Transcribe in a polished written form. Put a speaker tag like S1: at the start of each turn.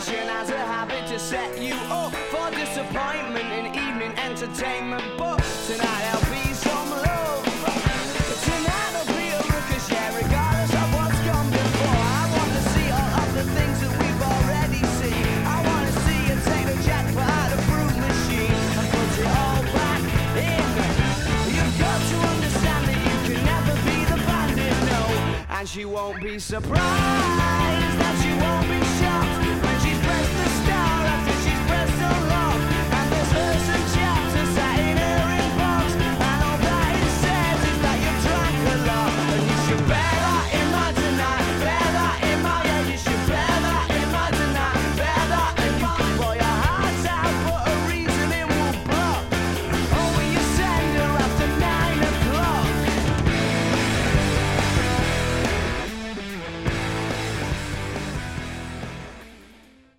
S1: Religion has a habit to set you up for disappointment in evening entertainment. But tonight there'll be some love. Tonight there'll be a ruckus, yeah, regardless of what's gone before. I want to see all of the things that we've already seen. I want to see you take the jackpot out of fruit machine and put it all back in. You've got to understand that you can never be the bandit, no. And she won't be surprised that she won't be shy.